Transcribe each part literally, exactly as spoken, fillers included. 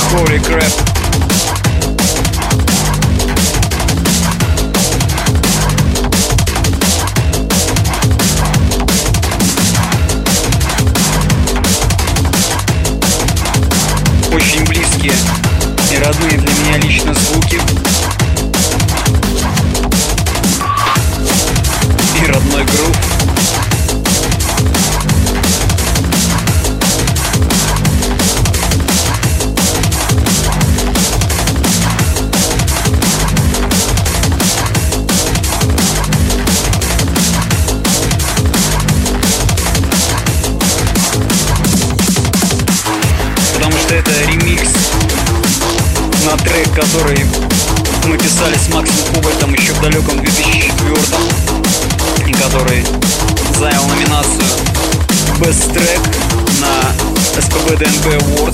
Holy crap. Очень близкие и родные для меня лично звуки. И родной грув. Потому что это ремикс на трек, который мы писали с Максом Кубальтом еще в далеком две тысячи четвёртом, и который занял номинацию Best Track на эс пэ бэ дэ эн бэ Awards.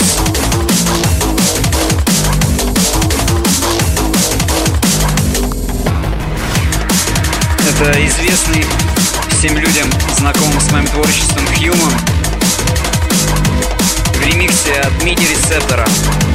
Это известный всем людям, знакомым с моим творчеством, Human в ремиксе от миди Рецептора.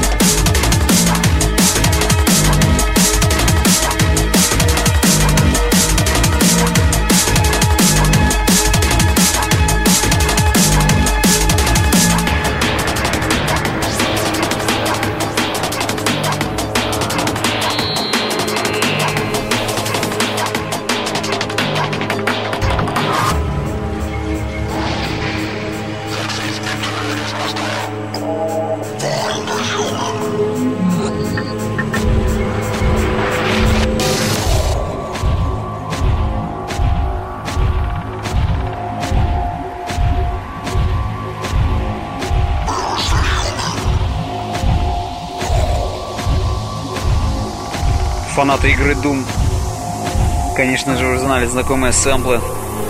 Фанаты игры Doom, конечно же, уже знали знакомые сэмплы.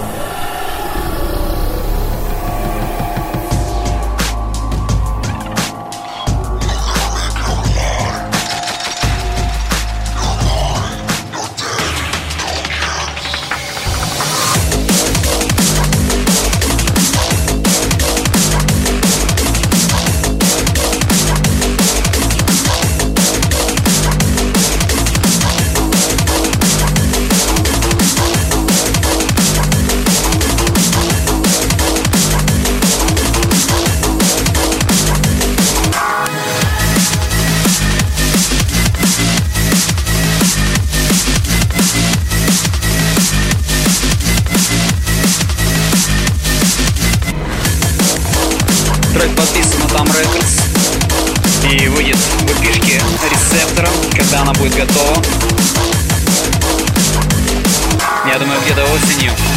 Трек подписан на Там Records и выйдет в эпишке Рецептора, когда она будет готова. Я думаю, где-то осенью.